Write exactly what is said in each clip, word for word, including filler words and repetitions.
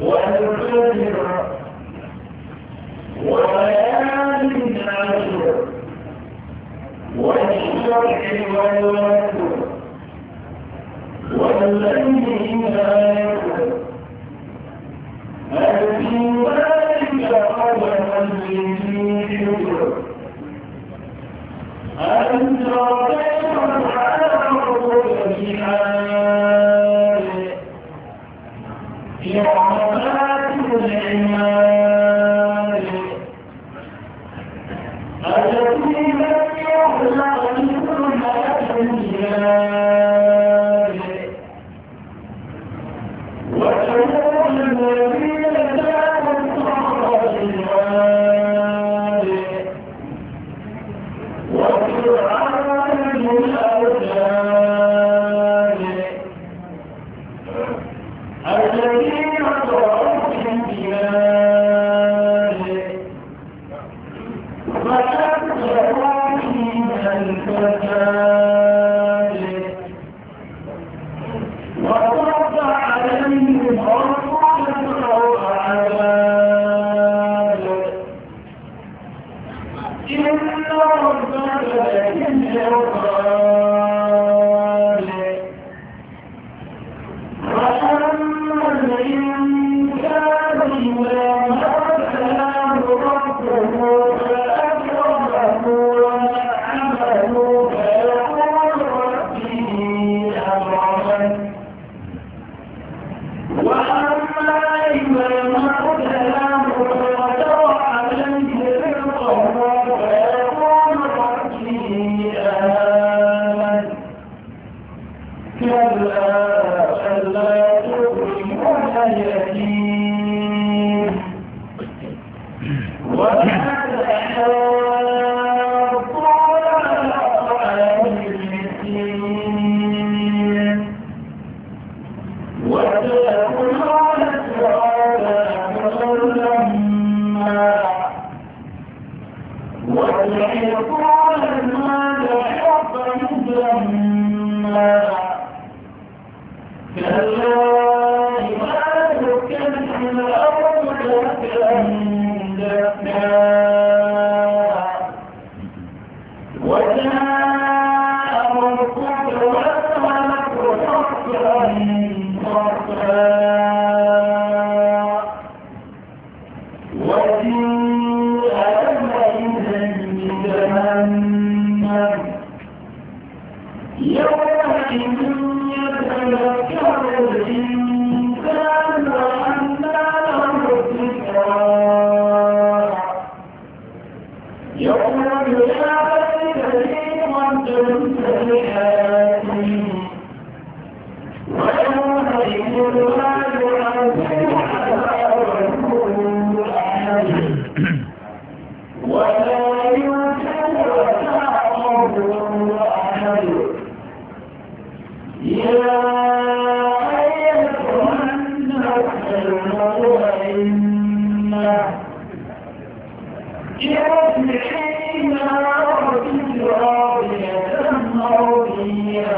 والفجر وليال العشر والشرح والوتر والليل إذا يسر هل في ذلك قسم لذي حجر ألم تر كيف فعل ربك بحال إرم ذات العماد التي لم يخلق مثلها في البلاد وثمود الذين جابوا الصخر بالواد وفرعون ذو الأوتاد الذين طغوا في البلاد فأكثروا فيها الفساد وصب عليهم ربك سوط عذاب إن ربك لبالمرصاد وأما الإنسان إذا ما ابتلاه ربه فأكرمه ونعمه فيقول ربي أكرمن وأما إذا ما ابتلاه فقدر عليه رزقه فيقول ربي أهانن كلا ألا تكرمون اليتيم ولا تحاضون على طعام المسكين وتأكلون التراب أكلا لما وتحبون المال حبا جما كلا إذا دكت الأرض دكا دكا وجاء ربك والملك صفا صفا وجيء يومئذ بجهنم يومئذ يتذكر الإنسان وأنى له الذكرى يقول يا ليتني قدمت لحياتي ويومئذ لا يعذب عذابه أحد ولا يوثق وثاقه أحد يا أيتها النفس المطمئنة ارجعي إلى ربك راضية مرضية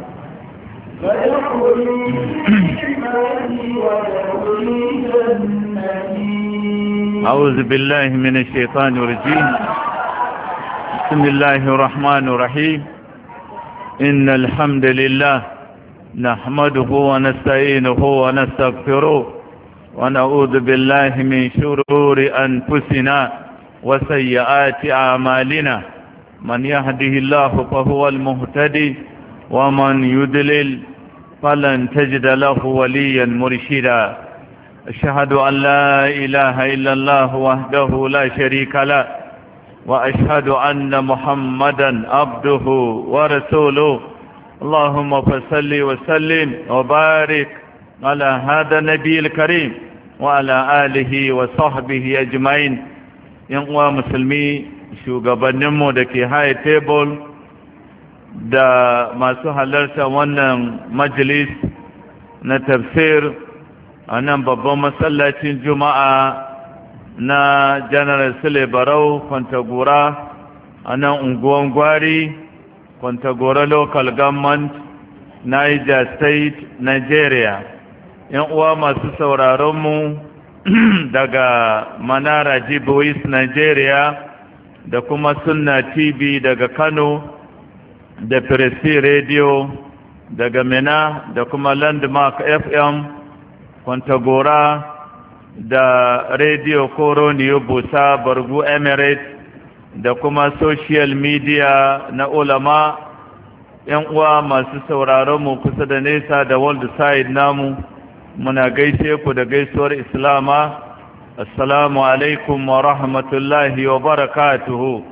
فادخلي في عبادي وادخلي جنتي. أعوذ بالله من الشيطان الرجيم. بسم الله الرحمن الرحيم. إن الحمد لله نحمده ونستعينه ونستغفره ونعوذ بالله من شرور أنفسنا وسيئات أعمالنا من يهده الله فهو المهتدي ومن يضلل فلن تجد له وليا مرشدا. أشهد أن لا إله إلا الله وحده لا شريك له وأشهد أن محمدا عبده ورسوله. اللهم فصل وسلم وبارك على هذا النبي الكريم وعلى آله وصحبه أجمعين. ينقوى مسلمي shugabanninmu da ke high table da masu halarta wannan majalis na tafsir a nan babban masallacin juma'a na General Sule Barau Kwantagora a nan unguwan Gwari, Kwantagora Local Government, Niger State, Nigeria. yan uwa masu sauraronmu daga Manara Jibois Nigeria da kuma Sunna T V daga Kano da Presi Radio daga Mina da kuma Landmark F M Kwantagora da Radio Koroniyo Busa Bargu Emirates da kuma social media na ulama yan uwa masu sauraronmu kusa da nesa da world side namu muna gaishe ku da gaisuwar islama assalamu alaikum wa rahmatullahi wa barakatuhu.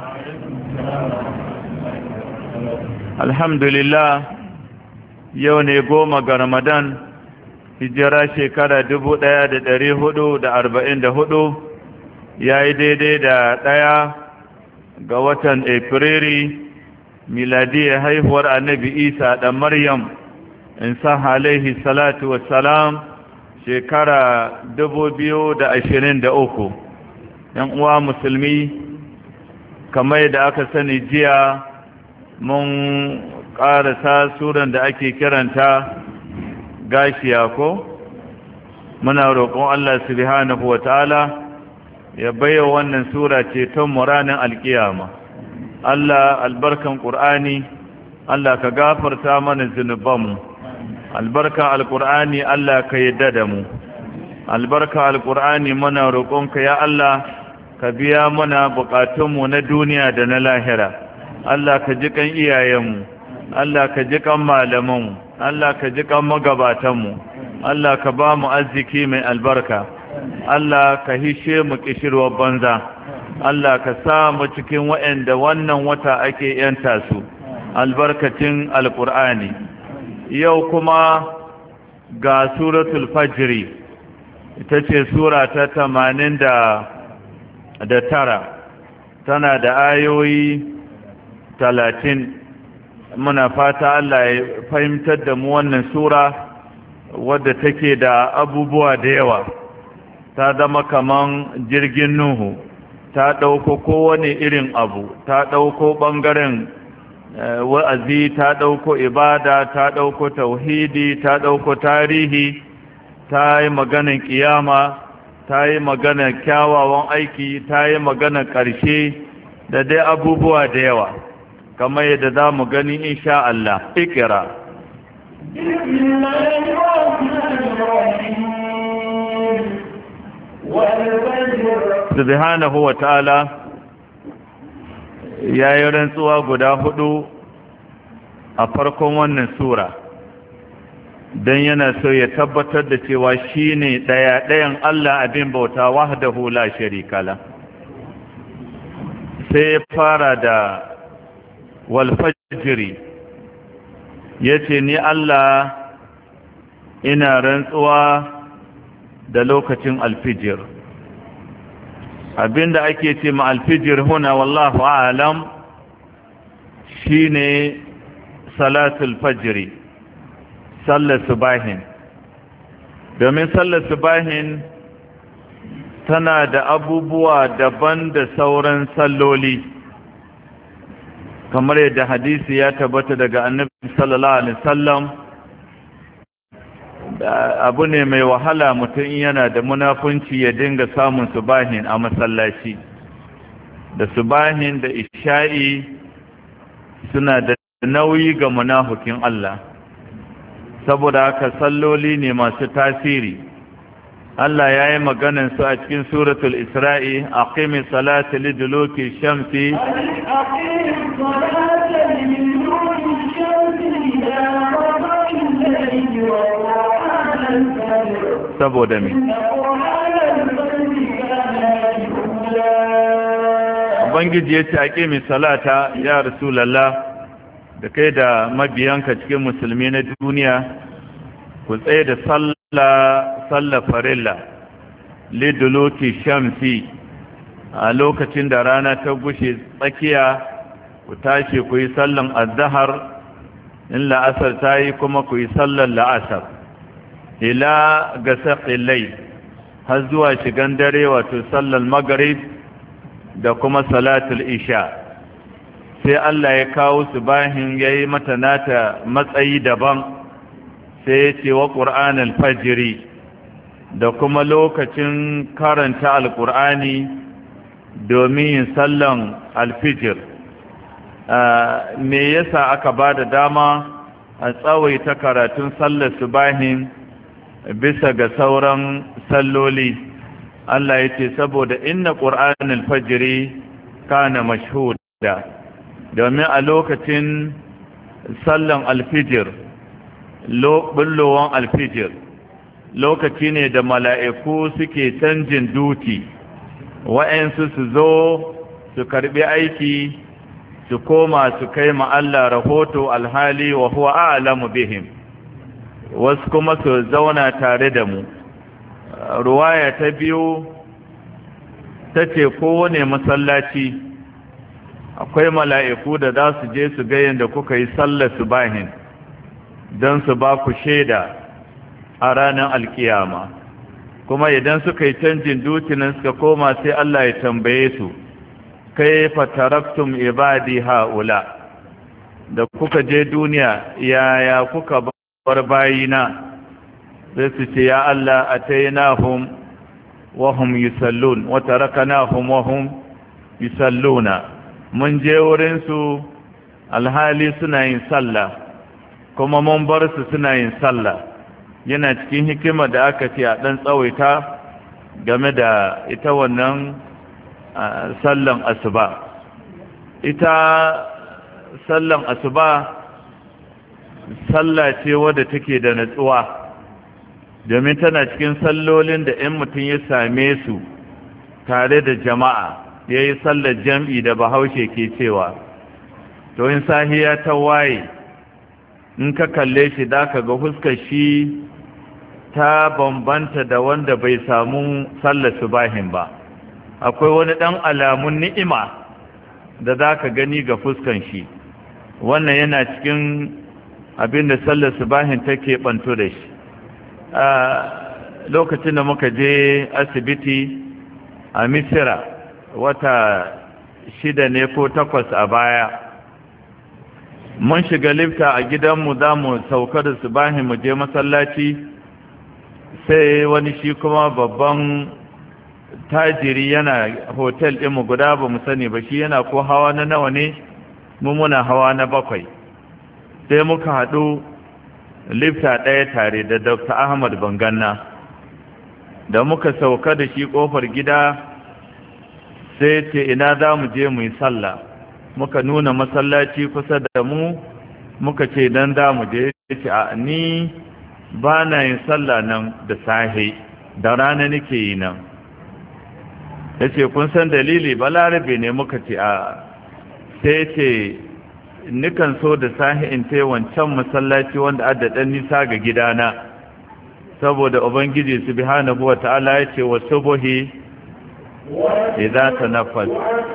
Alhamdulillah yau ne goma ga Ramadan hijira shekara dubu ɗaya da ɗari hudu da arba'in da hudu ya yi daidai da ɗaya ga watan Afriri miladiyar haihuwar annabi Isa da Maryam Isa alaihi salatu wassalam shekara dubu biyu da ashirin da uku. ‘Yan uwa musulmi kamar da aka sani jiya mun ƙarasa suran da ake kiranta gashiya ko? Muna roƙon Allah subhanahu wa ta'ala ya baiwa wannan sura ce ton muranin alƙiyama. Allah albarkan ƙur'ani Allah ka gafarta mana zunubanmu. Albarka alƙur'ani Allah ka yadda da mu, albarka alƙur'ani muna roƙonka ya Allah ka biya mana buƙatunmu na duniya da na lahira. Allah ka ji kan iyayenmu, Allah ka ji kan malamanmu, Allah ka ji kan magabatanmu, Allah ka ba mu arziki mai albarka, Allah ka hishe mu kishirwar banza, Allah ka sa mu cikin waɗanda wannan wata ake yanta su albarkacin alƙur'ani. Yau kuma ga suratul fajri ita ce sura ta tamanin da tara tana da ayoyi talatin. Muna fata Allah ya fahimtar da mu wannan sura wadda take da abubuwa da yawa, ta zama kaman jirgin Nuhu, ta ɗauko kowane irin abu, ta ɗauko ɓangaren wa'azi, ta ɗauko ibada, ta ɗauko tauhidi, ta ɗauko tarihi, ta yi maganar ƙiyama, ta yi maganar kyawawan aiki, ta yi maganar ƙarshe da dai abubuwa da yawa kamar yadda za mu gani insha Allah. Ikira subhanahu wa ta'ala ya yi rantsuwa guda hudu a farkon wannan sura don yana so ya tabbatar da cewa shi ne ɗaya-ɗayan Allah abin bauta wahdahu la sharika la. Sai ya fara da walfajiri ya ce ni Allah ina rantsuwa da lokacin alfijir. Abinda ake ce ma alfijir huna wallahu a'lam shine salatul fajri, sallar subahin. Domin sallar subahin tana da abubuwa daban da sauran salloli, kamar yadda hadisi ya tabbata daga annabi sallallahu alaihi wasallam. Abu ne mai wahala mutum yana da munafunci ya dinga samun subahin a masallaci. Da subahin da isha'i suna da nauyi ga munafukin Allah, saboda haka salloli ne masu tasiri. Allah ya yi maganin su a cikin suratul Isra'i, aqimi salata liduluki shamsi saboda me Ubangiji ya ce aqimi salata ya Rasulullah da kai da mabiyanka cikin musulmi na duniya ku tsaye da sallah sallah farilla liduluki shamsi a lokacin da rana ta gushe tsakiya, ku tashi ku yi sallan azhar, in la'asar ta yi kuma ku yi sallan la'asar ila gasaqil layl, har zuwa shigan dare wato sallan maghrib da kuma salatul isha. sai Allah ya kawo su bahin yayi mata nata matsayi daban, sai ce wa ƙur'anul fajiri da kuma lokacin karanta alƙur'ani domin yin sallan alfijir. Me yasa aka ba da dama a tsawaita karatun sallar subahin bisa ga sauran salloli? Allah ya ce saboda inna ƙur'anul fajiri kana mashhuda, domin a lokacin sallan alfijir, bullowan alfijir, lokaci ne da mala'iku suke canjin duti, wa'yansu su zo su karbi aiki su koma su kai ma Allah rahoto alhali wa huwa a'lamu bihim, wasu kuma su zauna tare da mu. Ruwaya ta biyu ta ce kowane masallaci akwai mala'iku da za su je su ga yadda kuka yi sallar subahin don su ba ku shaida a ranar alkiyama, kuma idan suka yi canjin dutinin suka koma sai Allah ya tambaye su kaifa taraktum ibadi haula, da kuka je duniya yaya kuka bar bayina? sai su ce ya Allah atainahum wa hum yusallun wa tarakanahum wa hum yusalluna, mun je wurin su alhali suna yin sallah kuma mun bar su suna yin sallah. Yana cikin hikima da aka ce a dan tsawaita game da ita wannan sallan asuba. Ita sallan asuba sallah ce wadda take da natsuwa, domin tana cikin sallolin da in mutum ya same su tare da jama'a ya yi sallar jam'i da bahaushe ke cewa, to in sahiya ta waye in ka kalle shi da ka ga huskar shi ta bambanta da wanda bai samu sallar subahin ba. Akwai wani ɗan alamun ni'ima da za ka gani ga fuskan shi, wannan yana cikin abin da sallar subahin take ɓanto da shi. a lokacin da muka je asibiti a Misira wata shida ne ko takwas a baya, mun shiga lifta a gidanmu za mu sauka da subahin mu je masallaci, sai wani shi kuma babban tajiri yana hotel ɗinmu guda ba mu sani ba, shi yana ko hawa na nawa ne, mu muna hawa na bakwai, sai muka haɗu lifta ɗaya tare da Dr. Ahmad Banganna. Da muka sauka da shi ƙofar gida sai ce ina za mu je mu yi sallah, muka nuna masallaci kusa da mu, muka ce dan za mu je, ce a ni ba na yin sallah nan da sahe, da rana nake yi nan. Ya ce kun san dalili? Balarabe ne. Muka ce a, sai ce nikan so da sahi in tai wancan masallaci wanda adda dan nisa ga gidana, saboda ubangiji subhanahu wata'ala ya ce wa subhi idza tanaffas,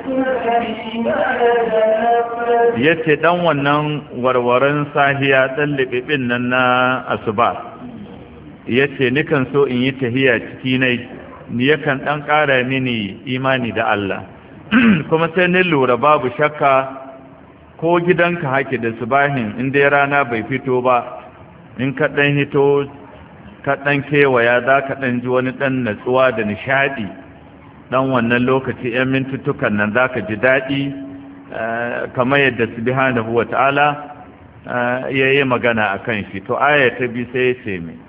yace dan wannan warwaran sahiya dan libibin nan na asuba, yace nikan so in yi tahiya ciki nai, ni yakan dan ƙara mini imani da Allah. Kuma sai ni lura babu shakka ko gidanka hake da subahin in dai rana bai fito ba, in ka dan hito ka dan kewaya za ka dan ji wani dan natsuwa da nishadi, dan wannan lokaci yan mintutukan nan za ka ji daɗi, kamar yadda subhanahu wata'ala ya yi magana a kan shi. To aya ta bi sai ya ce mai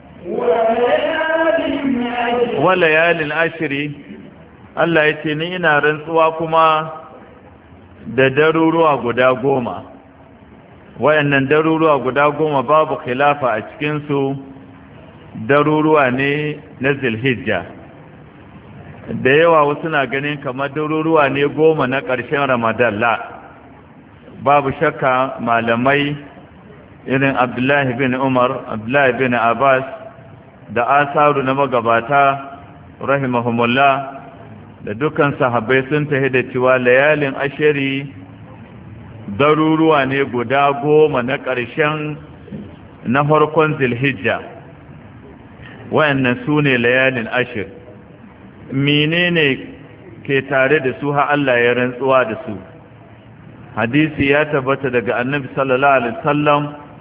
wala yalin ashiri, Allah ya ce ni ina rantsuwa kuma da daruruwa guda goma. Wayannan daruruwa guda goma babu khilafa a cikinsu, daruruwa ne na Zulhijja. Da yawa wasu na ganin kamar daruruwa ne goma na ƙarshen Ramadan. La, babu shakka malamai irin Abdullahi bin Umar, Abdullahi bin Abbas da asaru na magabata rahimahumullah da dukkan sahabbai sun tahi da cewa layalin ashiri daruruwa ne guda goma na ƙarshen na farkon Zulhijja. Wayannan su ne layalin ashir. Menene ke tare da su har Allah ya rantsuwa da su? Hadisi ya tabbata daga Annabi sallallahu alaihi wasallam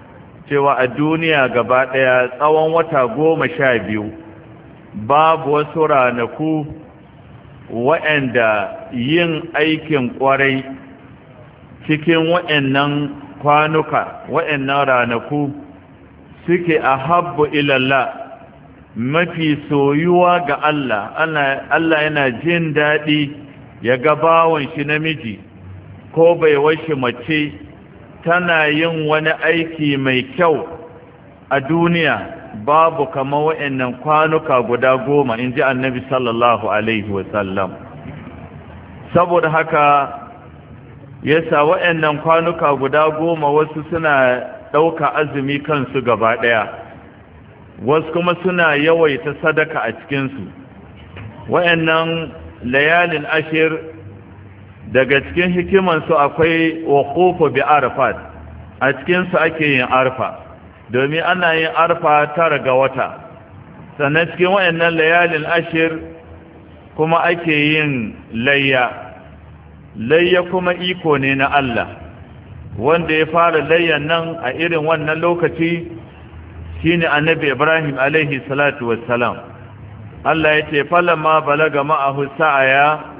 cewa a duniya gaba ɗaya tsawon wata goma sha biyu babu wasu ranaku waɗanda yin aikin ƙwarai cikin waɗannan kwanuka waɗannan ranaku suke a habbu ilallah mafi soyuwa ga Allah Allah yana jin daɗi ya ga bawon shi namiji ko bai washe mace tana yin wani aiki mai kyau a duniya babu kama wa'annan kwanuka guda goma in ji annabi sallallahu alaihi wasallam saboda haka yasa wa'annan kwanuka guda goma wasu suna ɗauka azumi kansu gaba ɗaya wasu kuma suna yawaita sadaka a cikinsu wa'annan layalin ashir daga cikin hikimansu akwai waqufu bi arfat a cikinsu ake yin arfa domin ana yin arfa tara ga wata sannan cikin wayannan layalin ashir kuma ake yin layya layya kuma iko ne na Allah wanda ya fara layyan nan a irin wannan lokaci shine annabi Ibrahim alaihi salatu wassalam Allah ya ce falamma balaga ma'ahu sa'aya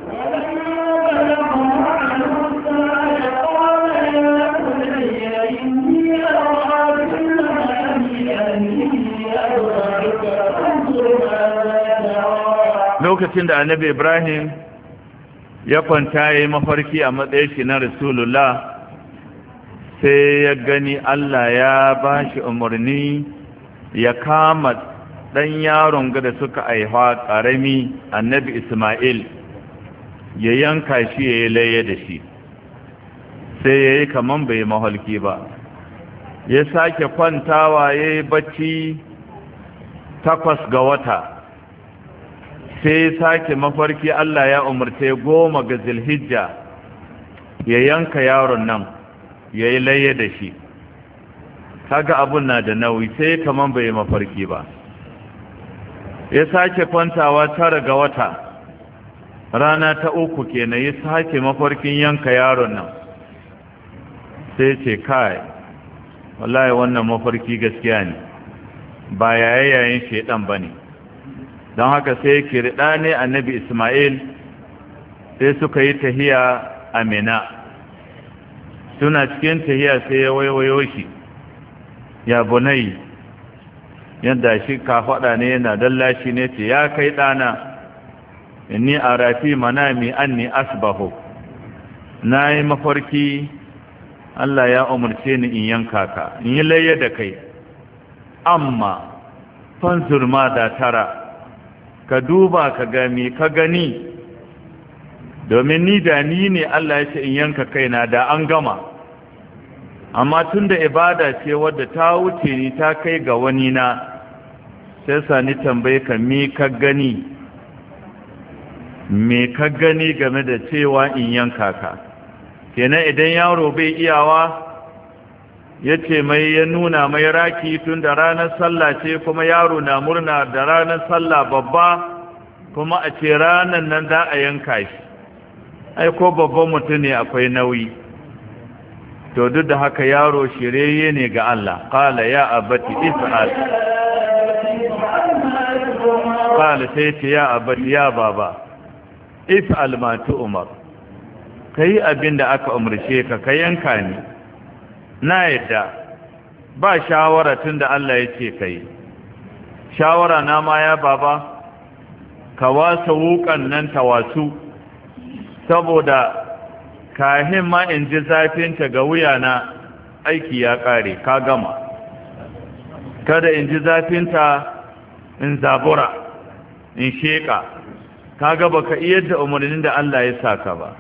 lokacin da annabi Ibrahim ya kwanta ya yi mafarki a matsayin shi na Rasulullah sai ya gani Allah ya ba shi umarni ya kama ɗan yaron da suka haifa ƙarami annabi Ismail ya yanka shi ya yi laye da shi sai ya yi kaman bai mahalki ba ya sake kwantawa ya yi bacci takwas ga wata sai sake mafarki Allah ya umarce goma ga Zulhijja ya yanka yaron nan ya yi laye da shi kaga abun na da nauyi sai kaman bai mafarki ba ya sake kwantawa tara ga wata rana ta uku kenan ya sake mafarkin yanka yaron nan sai ce kai wallahi wannan mafarki gaskiya ne ba yayayen shedan bane don haka sai kirɗa ne annabi Ismail sai suka yi tahiya a Mina suna cikin tahiya sai ya waiwayo shi ya bunai yadda shi ka faɗa ne yana dallashi ne ce ya kai ɗana inni a rafi manami anni asbahu na yi mafarki Allah ya umarce ni in yanka ka in yi layya da kai amma fanzur ma da tara ka duba ka ga me ka gani domin ni da ni ne Allah ya ce in yanka kaina da an gama amma tunda ibada ce wadda ta wuce ni ta kai ga wani na sai sa ni tambaye ka me ka gani me ka gani game da cewa in yanka ka kenan idan yaro bai iyawa ya ce mai ya nuna mai raki tun da ranar sallah ce kuma yaro na murna da ranar sallah babba kuma a ce ranar nan za a yanka shi ai ko babban mutum ne akwai nauyi to duk da haka yaro shirye ne ga Allah qala ya abati if'al qala sai ce ya abati ya baba if'al ma tu'mar kai abinda aka umarce ka ka yanka ni na yadda ba shawara tunda Allah ya ce kai shawara na ma ya baba ka wasa wukan nan ta wasu saboda kahin ma in ji zafinta ga wuyana aiki ya kare ka gama kada in ji zafinta in zabura in sheka kaga baka iya da umarnin da Allah ya saka ba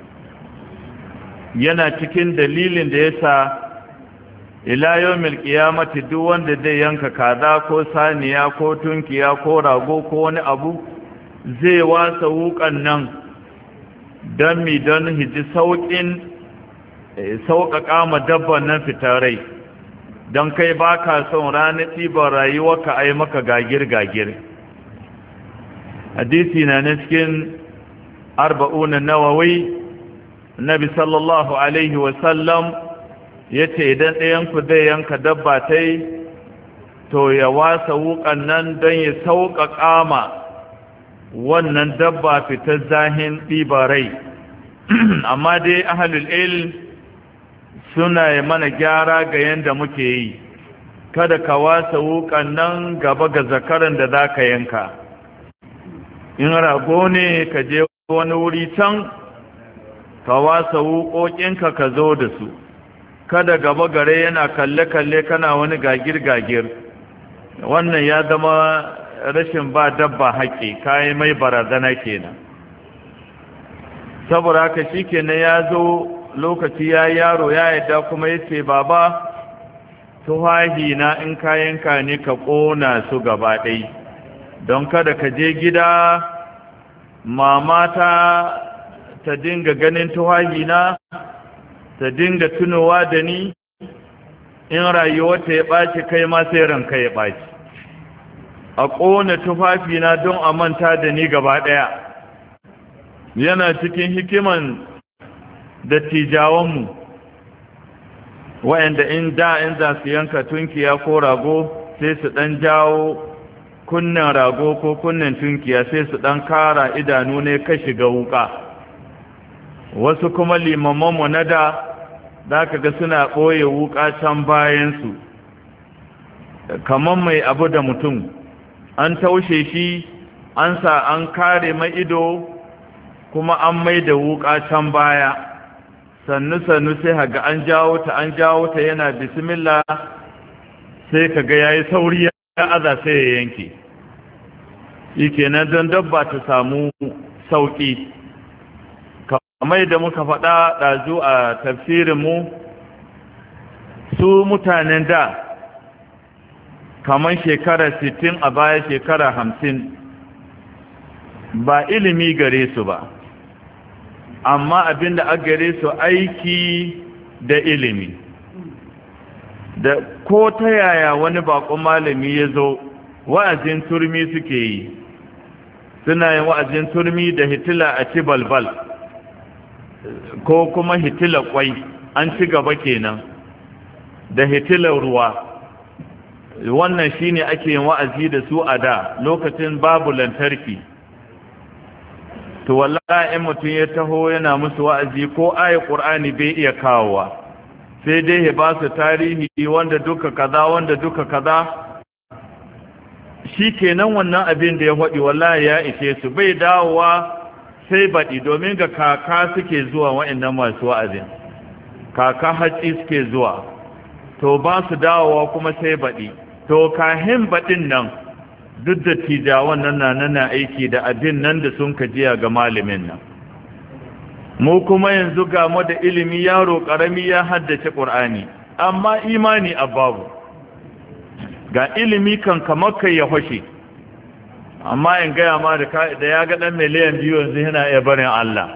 yana cikin dalilin da yasa ila yawmil qiyamati duk wanda zai yanka kaza ko saniya ko tunkiya ko rago ko wani abu zai wasa wukan nan don mi don hiji sauƙin sauƙaƙa ma dabban nan fitarai don kai ba ka son ranar ɗiban rayuwarka a yi maka gagir-gagir hadisi na na cikin arba'unan nawawi nabi sallallahu alaihi wasallam yace idan ɗayanku zai yanka dabba ta yi to ya wasa wukan nan don ya sauƙaƙa ma wannan dabba fitar zahin ɗibarai. Amma dai ahlul ilm suna yi mana gyara ga yanda muke yi, kada ka wasa wukan nan gaba ga zakaran da za ka yanka. In rago ne ka je wani wuri can ka wasa wuƙoƙinka ka zo da su, kada gaba gare yana kalle-kalle kana wani gagir-gagir. Wannan ya zama rashin ba dabba haƙƙi, kayi mai barazana kenan. Saboda haka shi kenan ya zo lokaci ya yaro ya yadda kuma ya ce, baba tuhahi na in kayanka ne ka ƙona su gaba ɗai, don kada ka je gida mamata ta dinga ganin tuhahi na, ta dinga tunowa da ni, in rayuwarta ya ɓaci kai ma sai ranka ya ɓaci. A ƙona tufafina don a manta da ni gaba ɗaya. Yana cikin hikiman dattijawanmu wa'anda in da in za su yanka tunkiya ko rago sai su ɗan jawo kunnen rago ko kunnen tunkiya sai su ɗan kara idanu ne ka shiga wuka. Wasu kuma limamanmu na da za ka ga suna ɓoye wuka can bayansu kamar mai abu da mutum, an taushe shi an sa an kare mai ido kuma an mai da wuka can baya, sannu-sannu sai haga an jawo ta an jawo ta yana bismillah sai kaga yayi sauri ya aza sai ya yanke. Shi kenan don dabba ta samu sauki. Kamar da muka faɗa ɗazu a tafsirinmu, su mutanen da kamar shekara sittin a baya shekara hamsin ba ilimi gare su ba, amma abinda a gare su aiki da ilimi. Da ko ta yaya wani bakon malami ya zo wa'azin turmi suke yi, suna yin wa'azin turmi da hitila a ci balbal ko kuma hitila kwai, an ci gaba kenan da hitilar ruwa. Wannan shine ake yin wa'azi da su a da lokacin babu lantarki. To wallahi in mutum ya taho yana musu wa'azi ko ayat Qur'ani bai iya kawowa, sai dai ya ba su tarihi wanda duka kaza wanda duka kaza. Shikenan wannan abin da ya faɗi wallahi ya ishe su, bai dawowa sai baɗi, domin ga kaka suke zuwa wa'annan masu wa'azin, kaka hatsi suke zuwa, to ba su dawowa kuma sai baɗi. To kahin baɗin nan duk da tijawan nan na nana aiki da abin nan da sun kajiya ga malamin nan. Mu kuma yanzu ga mu da ilimi, yaro ƙarami ya haddace ƙur'ani amma imani a babu, ga ilimi kan kamar kai ya hoshe, amma in gaya ma da ya ga ɗan miliyan biyu yanzu yana iya barin Allah.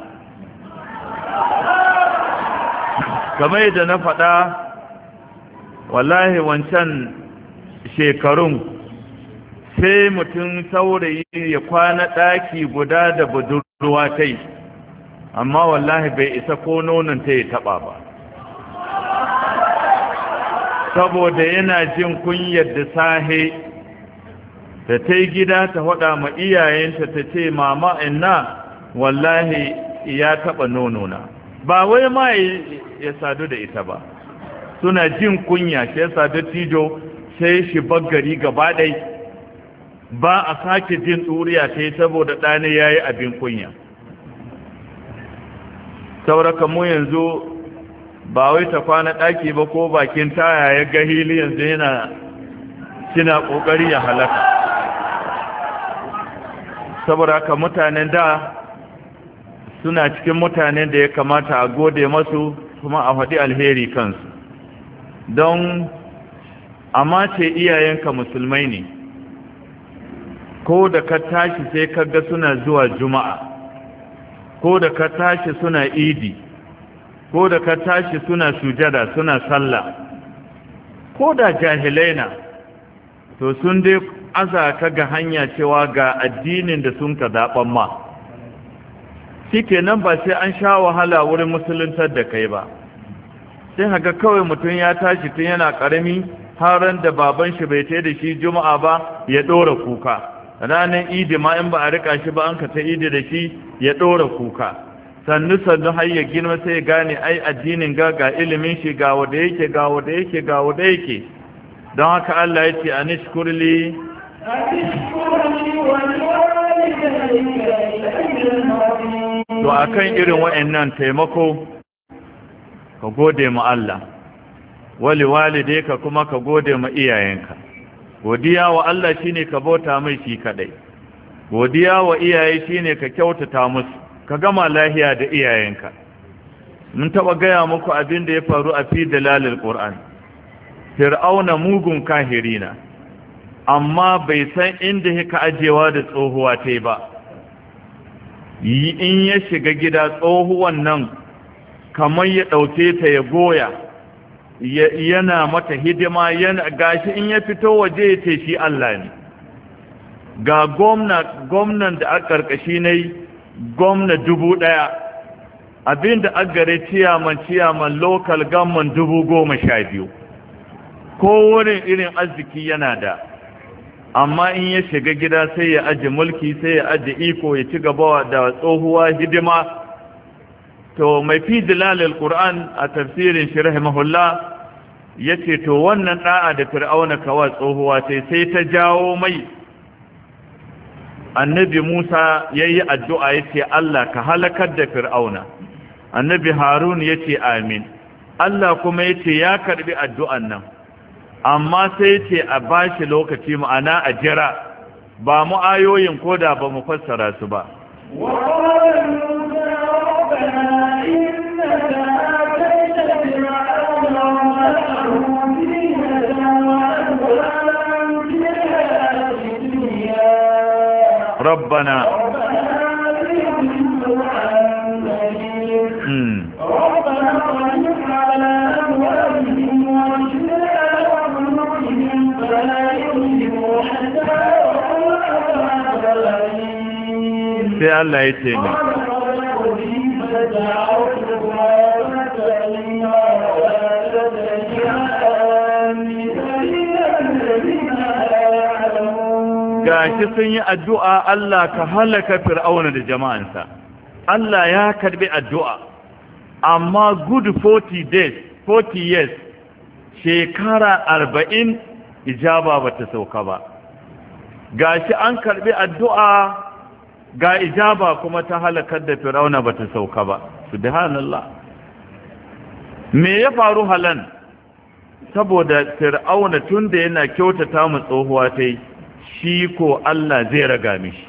Kamar yadda na faɗa, wallahi wancan shekarun sai mutum saurayi ya kwana ɗaki guda da budurwa tai, amma wallahi bai isa ko nonon ta ya taɓa ba, saboda yana jin kunyar da sahe da ta yi gida ta haɗa ma iyayenta ta ce mama inna wallahi ya taɓa nonona, ba wai ma ya sadu da ita ba, suna jin kunya. Shi ya sadu tijo sai shi baggari gaba ɗai, ba a sake jin ɗuriya ta yi saboda ɗani ya yi abin kunya. Sauraka mu yanzu ba wai ta kwana ɗaki ba ko bakin taya ya ga hili yanzu yana kina ƙoƙari ya halaka. Saboda haka mutanen da suna cikin mutanen da ya kamata a gode masu kuma a faɗi alheri kansu, don amma ce iyayenka musulmai ne, ko da ka tashi sai ka ga suna zuwa juma'a, ko da ka tashi suna idi, ko da ka tashi suna sujada suna sallah, ko da jahilai na, to sun dai aza ka ga hanya cewa ga addinin da sun ka zaɓan ma. Shi kenan ba sai an sha wahala wurin musuluntar da kai ba, sai haka kawai mutum ya tashi tun yana ƙarami haran da baban shi bai tai da shi juma'a ba ya ɗora kuka ranar idi ma in ba a rika shi ba an ka ta idi da shi ya ɗora kuka sannu sannu har ya girma sai ya gane ai addinin ga ga ilimin shi ga wanda yake ga wanda yake ga wanda yake don haka Allah ya ce anishkurli to akan irin wa'annan taimako ka gode ma Allah wali walidayka kuma ka gode ma iyayenka godiya wa Allah shine ka bauta mai shi kadai godiya wa iyaye shine ka kyautata musu ka gama lahiya da iyayenka mun taba gaya muku abin da ya faru a fi dalalil qur'an fir'auna mugun kahirina amma bai san inda yake ajewa da tsohuwa tai ba in ya shiga gida tsohuwan nan kamar ya dauke ta ya goya yana mata hidima yana gashi in ya fito waje ya ce shi Allah ne ga gwamna gwamnan da aka karkashi ne gwamna dubu daya abinda aka gare ciyaman ciyaman local government dubu goma sha biyu ko wurin irin arziki yana da amma in ya shiga gida sai ya aje mulki sai ya aje iko ya ci gaba da tsohuwa hidima to mai fi dilalil Qur'an a tafsirin shi rahimahullah yace to wannan da'a da fir'auna kawa tsohuwa sai sai ta jawo mai annabi Musa yayi addu'a yace Allah ka halakar da fir'auna annabi Harun yace amin Allah kuma yace ya karbi addu'an nan amma sai yace a bashi lokaci ma'ana a jira ba mu ayoyin koda ba mu fassara su ba ربنا sai Allah ya ce ne gashi sun yi addu'a Allah ka halaka fir'auna da jama'ansa Allah ya karbi addu'a amma good forty days forty years shekara arba'in ijaba bata sauka ba gashi an karbi addu'a ga ijaba kuma ta halakar da fir'auna bata sauka ba subhanallah me ya faru halan saboda fir'auna tunda yana kyautata mu tsohuwa tai shi ko Allah zai raga mishi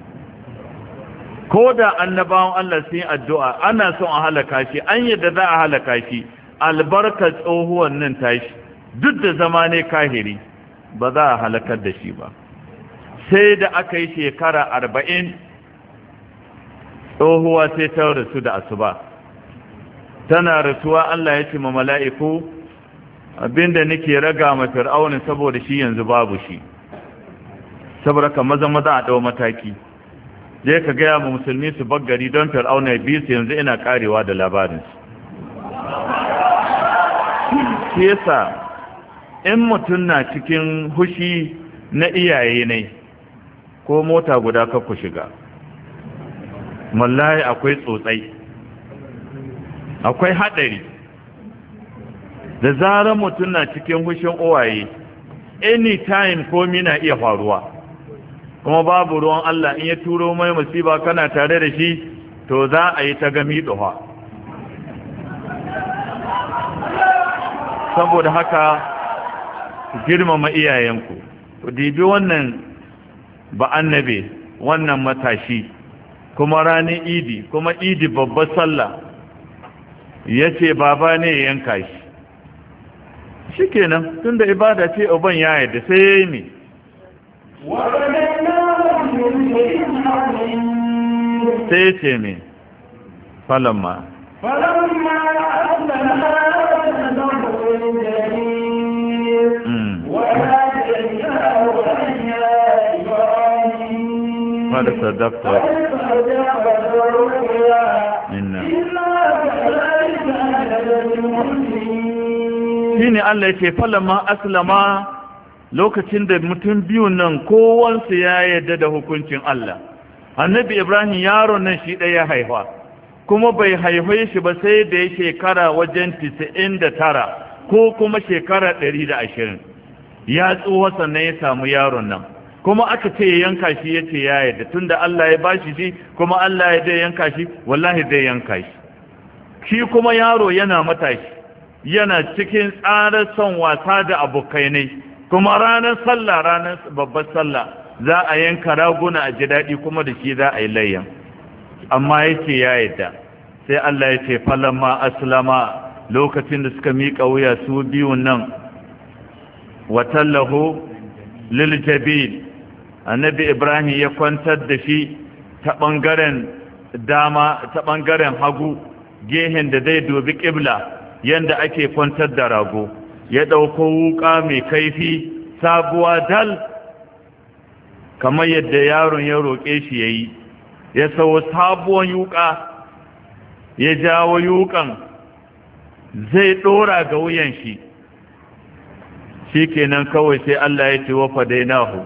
ko da annabawan Allah sun yi addu'a ana son a halaka shi an yadda za a halaka shi albarkar tsohuwan nan tashi duk da zama ne kahiri ba za a halakar da shi ba sai da aka yi shekara arba'in tsohuwa sai ta rasu da asuba tana rasuwa Allah ya ce ma mala'iku abinda nake raga ma fir'auna saboda shi yanzu babu shi saboda ka maza maza a dawo mataki je ka gaya ma musulmi su baggari don fir'auna ya bi su yanzu ina karewa da labarin shi yasa in mutum na cikin hushi na iyaye ne ko mota guda ka ku shiga wallahi akwai tsotsai akwai hadari da zarar mutum na cikin hushin uwaye anytime komi na iya faruwa kuma babu ruwan Allah in ya turo mai musiba kana tare da shi to za a yi ta gami duha saboda haka girmama iyayenku ku dibi wannan ba annabi wannan matashi kuma ranar idi kuma idi babbar sallah yace baba ne ya yanka shi shikenan tunda ibada ce uban ya yarda sai yayi ne sai ce me falamma falamma قد صدقت إن shine Allah yake falamma aslama lokacin da mutum biyun nan kowansu ya yarda da hukuncin Allah. Annabi Ibrahim yaron nan shi ɗaya haifa kuma bai haife shi ba sai da ya shekara wajen tisa'in da tara ko kuma shekara ɗari da ashirin ya tsuwa sannan ya samu yaron nan kuma aka ce ya yanka shi ya ce ya yarda tunda Allah ya bashi shi kuma Allah ya dai yanka shi wallahi dai yanka shi shi kuma yaro yana matashi yana cikin tsarar son wasa da abokai ne kuma ranar sallah ranar babbar sallah za a yanka raguna a ji daɗi kuma da shi za a yi layyan amma yake ya yadda sai Allah ya ce falamma aslama lokacin da suka miƙa wuya su biyun nan watallahu lil jabil annabi Ibrahim ya kwantar da shi ta ɓangaren dama ta ɓangaren hagu gehen da zai dubi ƙibla yanda ake kwantar da rago ya ɗauko wuƙa mai kaifi sabuwa dal kamar yadda yaron ya roƙe shi ya yi ya sau sabuwan yuƙa ya jawo yuƙan zai ɗora ga wuyan shi shi kenan kawai sai Allah ya ce wa fadainahu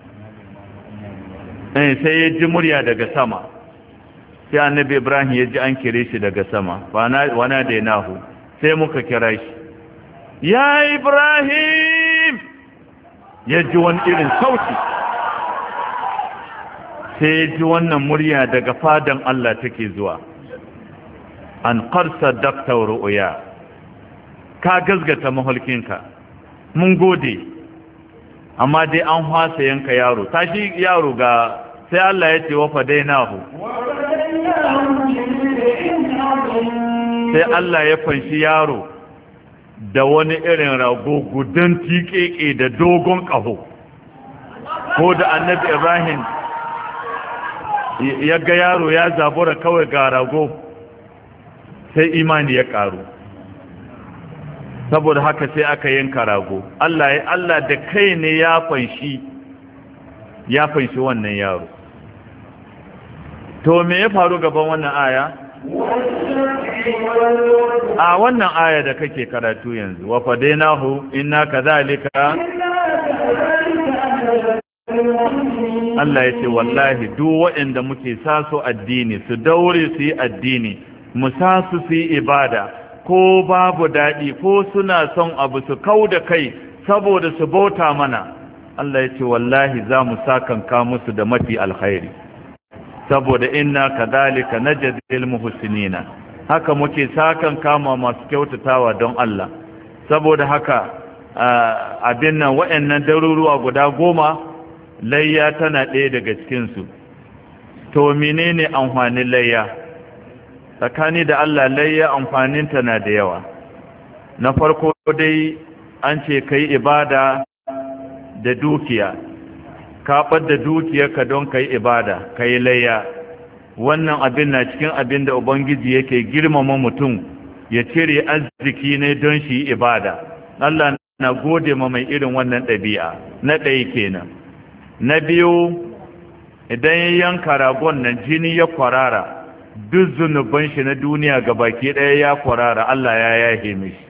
eh sai ya ji murya daga sama sai annabi Ibrahim ya ji an kire shi daga sama wana da nahu sai muka kira shi ya Ibrahim ya ji wani irin sauti sai ya ji wannan murya daga fadan Allah take zuwa an qarsa dakta ru'ya ka gazgata mahulkinka mun gode amma dai an hwasa yanka yaro tashi yaro ga sai Allah ya ce wa fadainahu sai Allah ya fanshi yaro da wani irin rago gudan tiƙeƙe da dogon ƙaho ko da annabi Ibrahim ya ga yaro ya zabura kawai ga rago sai imani ya ƙaru saboda haka sai aka yanka rago Allah ya Allah da kai ne ya fanshi ya fanshi wannan yaro to me ya faru gaban wannan aya a wannan aya da kake karatu yanzu wa fadainahu inna kadhalika Allah ya ce wallahi duk waɗanda muke saso addini su daure su yi addini mu sasu su yi ibada ko babu daɗi ko suna son abu su kau da kai saboda su bauta mana Allah ya ce wallahi za mu sakanka musu da mafi alkhairi saboda inna kadhalika najzil muhsinina haka muke sakanka ma masu kyautatawa don Allah saboda haka abin nan waɗannan daruruwa guda goma layya tana ɗaya daga cikin su to menene amfanin layya tsakani da Allah layya amfaninta na da yawa na farko dai an ce kai ibada da dukiya ka da dukiyarka don kai ibada kai layya wannan abin na cikin abin da ubangiji yake girmama mutum ya cire arziki ne don shi ibada Allah na gode ma mai irin wannan ɗabi'a na ɗaya kenan na biyu idan ya yanka ragon nan jini ya kwarara duk zunuban shi na duniya gabaki ɗaya ya kwarara Allah ya yahe mishi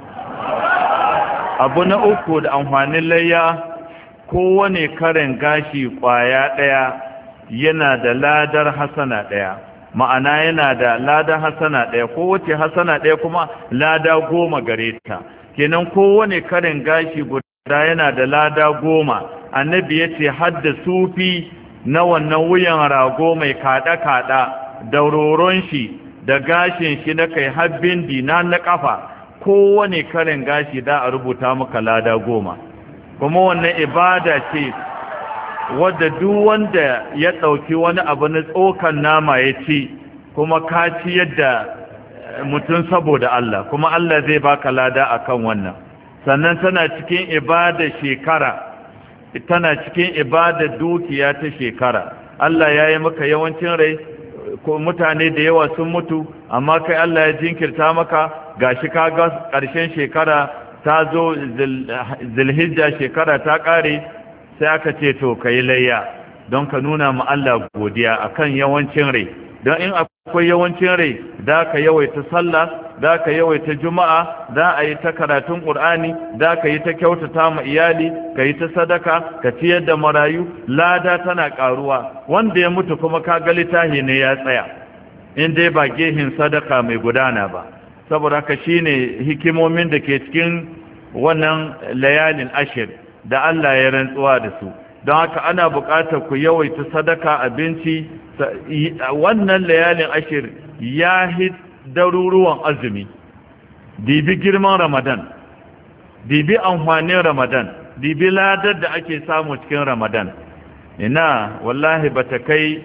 abu na uku da amfanin layya kowane karen gashi kwaya ɗaya yana da ladar hasana ɗaya ma'ana yana da ladar hasana ɗaya kowace hasana ɗaya kuma lada goma gare ta kenan kowane karen gashi guda yana da lada goma annabi ya ce hadda sufi na wannan wuyan rago mai kaɗa-kaɗa da roron shi da gashin shi na kai habbin dina na ƙafa kowane karen gashi da a rubuta maka lada goma kuma wannan ibada ce wadda duk wanda ya ɗauki wani abu na tsokan nama ya ci kuma ka ci yadda mutum saboda Allah kuma Allah zai baka lada akan wannan sannan tana cikin ibada shekara tana cikin ibada dukiya ta shekara Allah ya yi maka yawancin rai ko mutane da yawa sun mutu amma kai Allah ya jinkirta maka gashi ka ga ƙarshen shekara ta zo zilhijja shekara ta ƙare sai aka ce to ka yi layya don ka nuna ma Allah godiya akan yawancin rai don in akwai yawancin rai da ka yawaita sallah za ka yawaita juma'a, za a yi ta karatun ƙur'ani, za ka yi ta kyautata ma iyali, ka yi ta sadaka, ka ciyar da marayu, lada tana ƙaruwa. Wanda ya mutu kuma ka ga littafi ne ya tsaya, in dai ba gehin sadaka mai gudana ba. Saboda haka shine hikimomin da ke cikin wannan layalin ashir da Allah ya rantsuwa da su. Don haka ana buƙatar ku yawaita sadaka, abinci. Wannan layalin ashir ya hi daruruwan azumi. Dibi girman Ramadan, dibi amfanin Ramadan, dibi ladar da ake samu cikin Ramadan. Ina wallahi bata kai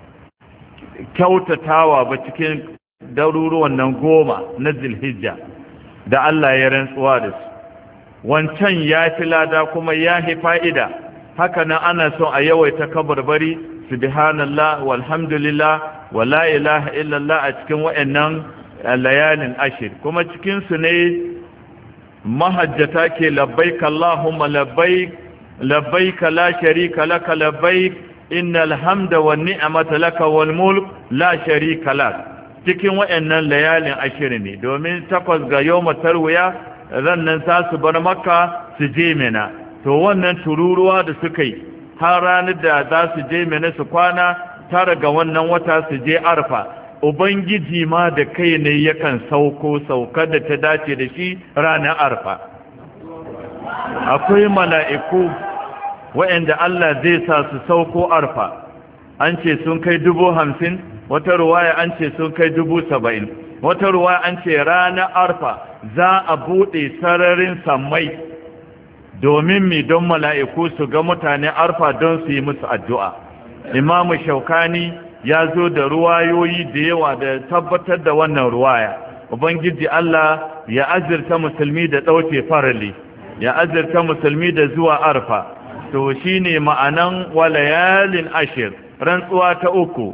kyautatawa ba cikin daruruwan nan goma na Zulhijja da Allah ya rantsuwa da su. Wancan ya fi lada kuma ya fi fa'ida. Haka nan ana son a yawaita kabarbari, subhanallah walhamdulillah wa la ilaha illallah a cikin wa'annan layalin ashir. Kuma cikin su ne mahajjata ke labbaik Allahumma labbaik labbaik la sharika laka labbaik innal hamda wan ni'mata laka wal mulk la sharika lak. Cikin wa'annan layalin ashir ne, domin takwas ga yawma tarwiya rannan za su bar Makka su je Mina. To wannan tururuwa da suka yi har ranar da za su je Mina su kwana tara ga wannan wata su je Arfa, Ubangiji ma da kai ne yakan sauko saukar da ta dace da shi ranar Arfa. Akwai mala'iku waɗanda Allah zai sa su sauko Arfa, an ce sun kai dubu hamsin, wata ruwaya an ce sun kai dubu saba'in, wata ruwaya an ce ranar Arfa za a buɗe sararin sammai domin mi don mala'iku su ga mutane Arfa don su yi musu addu'a. Imamu Shaukani ya zo da ruwayoyi da yawa da tabbatar da wannan ruwaya. Ubangiji Allah ya azirta musulmi da ɗauke farali, ya azirta musulmi da zuwa Arfa. To shi ne ma'anan walayalin ashir, rantsuwa ta uku.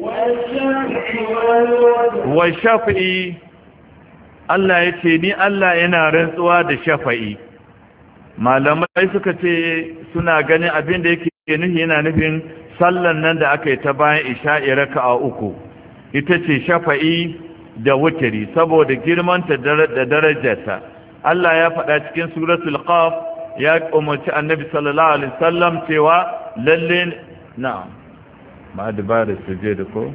Wa shafi'i, Allah ya ce ni Allah yana rantsuwa da shafa'i. Malamai suka ce suna ganin abin da yake nufi yana nufin sallan nan da aka yi ta bayan isha'i raka'a uku, ita ce shafa'i da wutiri saboda girmanta da darajarta. Allah ya faɗa cikin suratul Qaf ya umarci Annabi sallallahu alaihi wasallam cewa lalle na'am ma dabara sujud ko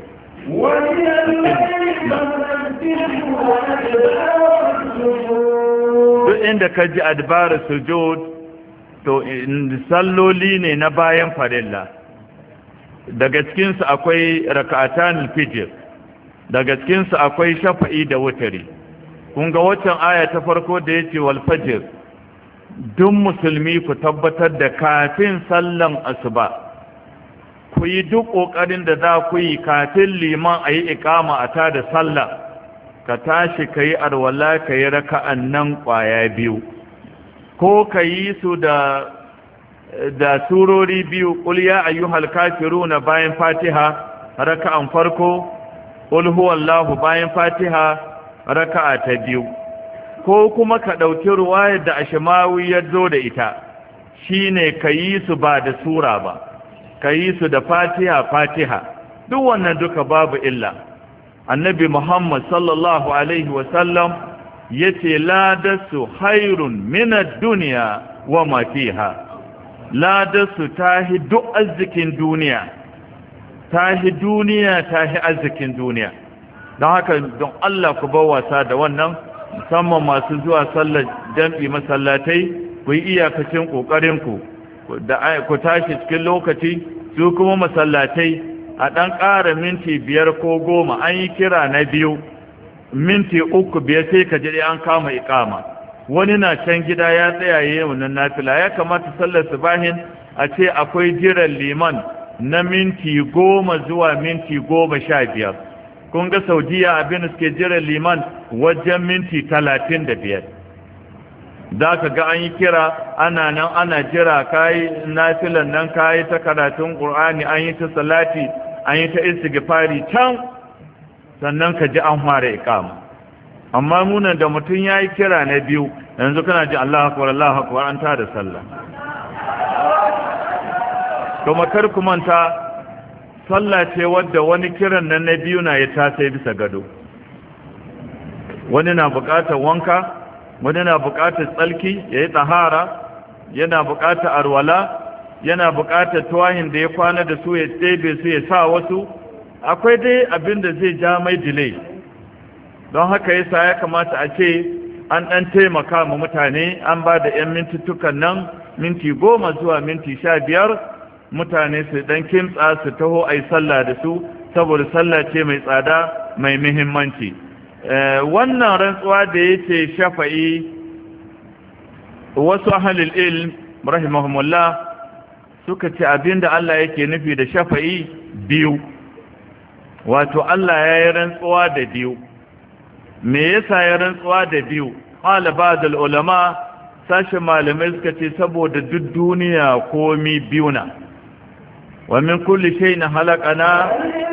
duk inda ka ji adbara sujud to salloli ne na bayan farilla. Daga cikinsu akwai raka'atan fijr, daga cikinsu akwai shafa'i da wutari. Kun ga waccan aya ta farko da yace wal fajr, duk musulmi ku tabbatar da kafin sallan asuba ku yi duk kokarin da za ku yi kafin liman ayi iqama a ta da sallah, ka tashi kai arwala kai raka'an nan kwaya biyu, ko kayi su da da surori biyu, qul ya ayyuhal kafiruna bayan Fatiha raka'an farko, qul huwallahu bayan Fatiha raka'a ta biyu, ko kuma ka dauki ruwayar da Ashmawi ya zo da ita, shine kayi su ba da sura ba, kayi su da Fatiha Fatiha. Duk wannan duka babu illa. Annabi Muhammad sallallahu alaihi wa sallam yace la dasu khairun min ad-dunya wa ma fiha. Ladarsu ta hi duk arzikin duniya, ta hi duniya ta hi arzikin duniya. Don haka don Allah ku bar wasa da wannan, musamman masu zuwa sallar jam'i masallatai, ku yi iyakacin ƙoƙarinku da ku tashi cikin lokaci, su kuma masallatai a ɗan ƙara minti biyar ko goma, an yi kira na biyu minti uku biyar sai ka ji an kama iƙama. Wani na can gida ya tsaya yayin wannan nafila, ya kamata sallar subahin a ce akwai jiran liman na minti goma zuwa minti goma sha biyar. Kun ga Saudiya abin suke jiran liman wajen minti talatin da biyar. Za ka ga an yi kira ana nan ana jira, kayi nafilan nan kayi ta karatun Qur'ani, an yi ta salati, an yi ta istighfari can, sannan ka ji an fara iqama. Amma munan da mutum ya yi kira na biyu, yanzu kana ji Allah akwai Allah akwai an tada sallah. Kuma kar ku manta, sallah ce wadda wani kiran nan na biyu na ya tasai bisa gado. wani na buƙatar wanka, wani na buƙatar tsalki ya yi tsahara, yana buƙatar arwala, yana buƙatar tuwahin da ya kwana da su ya ɗebe su ya sa wasu. Akwai dai abin da zai ja mai delay. Don haka yasa ya kamata a ce an ɗan taimaka ma mutane, an ba da 'yan mintuttukan nan, minti goma zuwa minti sha biyar, mutane su ɗan kimtsa su taho a yi sallah da su, saboda sallah ce mai tsada mai muhimmanci. Wannan rantsuwa da ya ce shafa'i, wasu ahalil ilm rahimahumullah suka ce abinda Allah yake nufi da shafa'i biyu, wato Allah ya yi rantsuwa da biyu. Me yasa ya rantsuwa da biyu? Qala ba'd ulama, sashen malamai suka ce saboda duk duniya komi biyu na. Wa min kulli shay'in halaqana,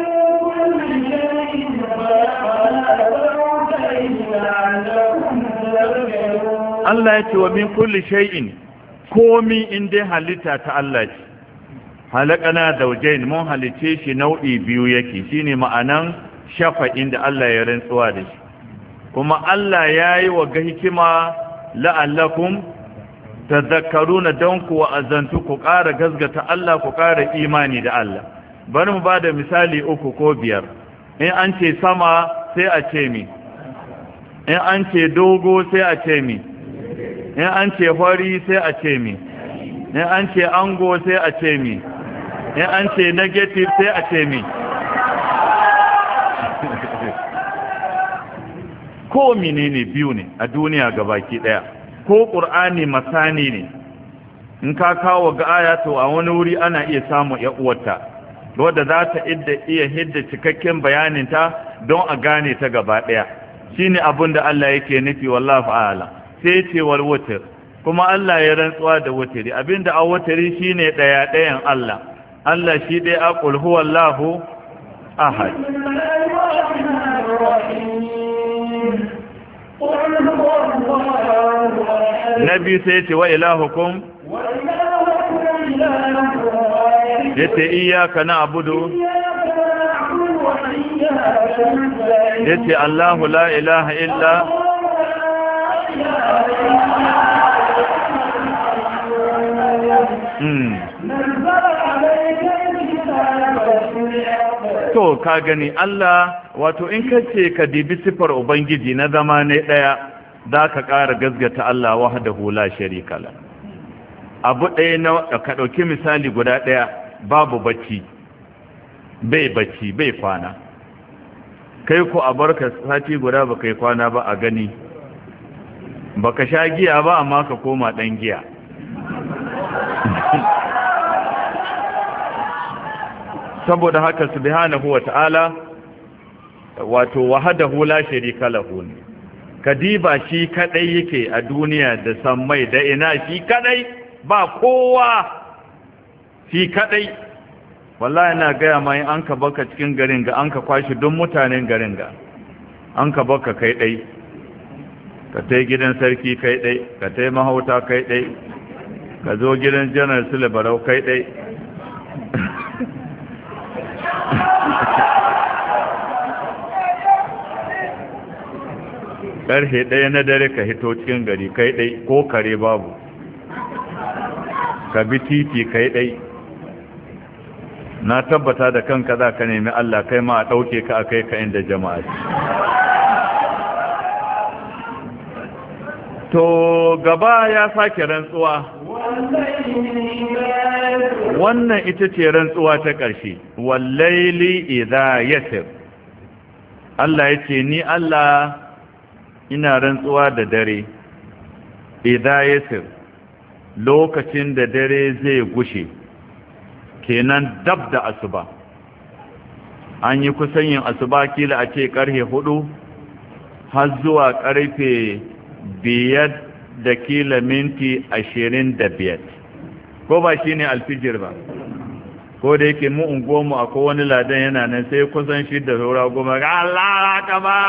Allah ya ce wa min kulli shay'in, komi in dai halitta ta Allah ce. Halaqana zawjayn, mun halice shi nau'i biyu yake, shine ma'anan shafa'in da Allah ya rantsuwa da shi. Kuma Allah ya yi wa ga hikima la'allakum tadhakkaruna, don ku wa'azantu, ku ƙara gazgata Allah, ku ƙara imani da Allah. Bari mu ba da misali uku ko biyar. In an ce sama sai a ce mi, in an ce dogo sai a ce mi, in an ce fari sai a ce mi, in an ce ango sai a ce mi, in an ce negative sai a ce mi. Ko menene biyu ne a duniya gabaki daya, ko qur'ani masani ne. In ka kawo ga aya to a wani wuri ana iya samu ya uwarta wadda za ta iya hidda cikakken bayanin ta don a gane ta gaba daya. Shine abin da Allah yake nufi, wallahi a'ala. Sai ce wal wutr, kuma Allah ya rantsuwa da wutri. Abinda a wutri shine daya dayan Allah. Allah shi dai aqul huwallahu ahad. Nabi sai ce wa ilahukum, yace iyyaka na'budu, yace Allahu la ilaha illa hmm to ka gani Allah, wato in kace ka dibi sifar ubangiji na zama ne daya, zaka ƙara gazgata Allah wahdahu la sharika la. Abu ɗaya na ka dauki misali guda ɗaya, babu bacci, bai bacci bai kwana. Kai ko a barka sati guda baka yi kwana ba a gani, baka sha giya ba amma ka koma dan giya. Saboda haka subhanahu wata'ala, wato wahdahu la sharika lahu, kadiba shi kadai yake a duniya da sammai da ina, shi kadai ba kowa, shi kadai. Wallahi ina gaya mai an ka baka cikin garin ga, an ka kwashi don mutanen garin ga, an ka baka kai dai, ka tai gidan sarki kai dai, ka tai mahauta kai dai, ka zo gidan janar Sulabarau kai dai. Ƙarfe ɗaya na dare ka hito cikin gari kai ɗai, ko kare babu, ka bi titi kai ɗai. Na tabbata da kanka za ka nemi Allah kai ma a ɗauke ka a kai ka inda jama'a. To gaba ya sake rantsuwa, wannan ita ce rantsuwa ta ƙarshe, wallaili idha yasir. Allah ya ce ni Allah ina rantsuwa da dare, idha yasir, lokacin da dare zai gushe, kenan dab da asuba. An yi kusan yin asuba kila a ce karfe hudu har zuwa karfe biyar da kila minti ashirin da biyar, ko ba shi ne alfijir ba? Ko da yake mu unguwanmu akwai wani ladan yana nan sai kusan shi da saura goma, ga Allah ka ba.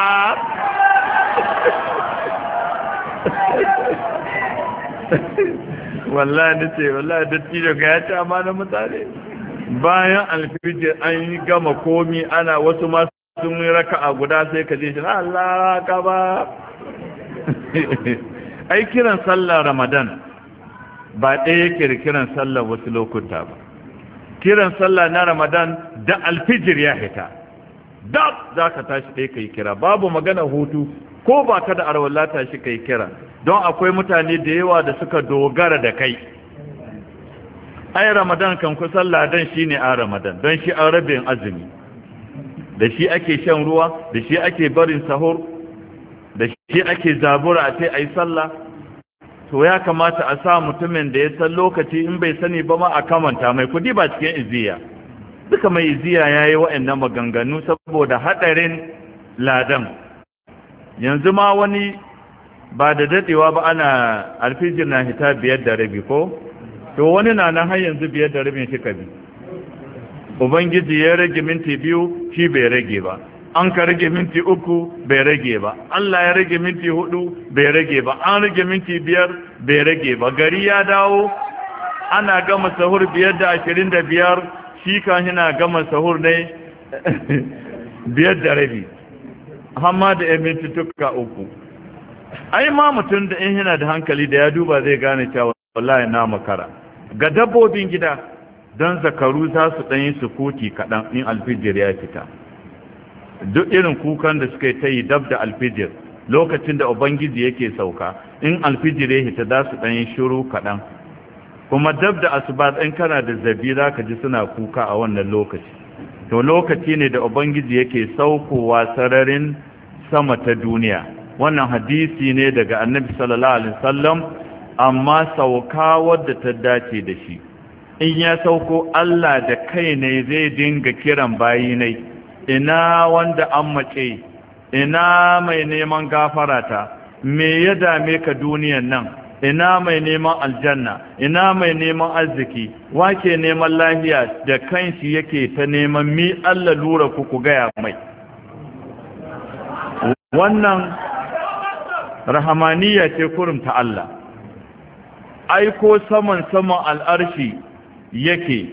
Wallahi nace wallahi dattijo ga ya ci amana mutane. Bayan alfijir an yi gama komi, ana wasu masu sun yi raka'a guda sai ka je shi Allah ka ba ai kiran sallar Ramadan ba ɗaya yake da kiran sallar wasu lokuta ba. Kiran sallah na Ramadan da alfijir ya hita da za ka tashi ɗaya ka yi kira, babu magana hutu ko ba ka da arwalla tashi ka yi kira, don akwai mutane da yawa da suka dogara da kai. Ai Ramadan kan kusan ladan shi ne a Ramadan, don shi an rabin azumi, da shi ake shan ruwa, da shi ake barin sahur, da shi ake zabura a ce a yi sallah. To ya kamata a sa mutumin da ya san lokaci, in bai sani ba ma a kamanta mai kudi ba cikin iziya. Duka mai iziya ya yi wa'annan maganganu saboda haɗarin ladan. Yanzu ma wani ba da daɗewa ba ana alfijir na hita biyar da rabi ko? To wani na nan har yanzu biyar da rabin shi ka bi. Ubangiji ya rage minti biyu shi bai rage ba. An ka rage minti uku bai rage ba, Allah ya rage minti hudu bai rage ba, an rage minti biyar bai rage ba, gari ya dawo ana gama sahur biyar da ashirin da biyar, shi kan yana gama sahur ne biyar da rabi, hamma da yan minti tuka uku. Ai ma mutum da in yana da hankali da ya duba zai gane cewa wallahi na makara. Ga dabbobin gida don zakaru za su ɗanyi sukuti kaɗan in alfijir ya fita. Duk irin kukan da suka yi ta yi dab da alfijir lokacin da Ubangiji yake sauka, in alfijir ya hita za su ɗanyi shiru kaɗan, kuma dab da asuba ɗan kana da zabi za ka ji suna kuka a wannan lokaci. To lokaci ne da Ubangiji yake saukowa sararin sama ta duniya. Wannan hadisi ne daga Annabi sallallahu alaihi wasallam, amma sauka wadda ta dace da shi. In ya sauko Allah da kai ne zai dinga kiran bayinai, ina wanda an mace, ina mai neman gafarata, me ya dame ka duniyan nan, ina mai neman aljanna, ina mai neman arziki, wake neman lahiya, da kanshi yake ta neman mi Allah lura ku ku gaya mai. Wannan rahamaniya ce kurum ta Allah. Aiko saman saman al'arshi yake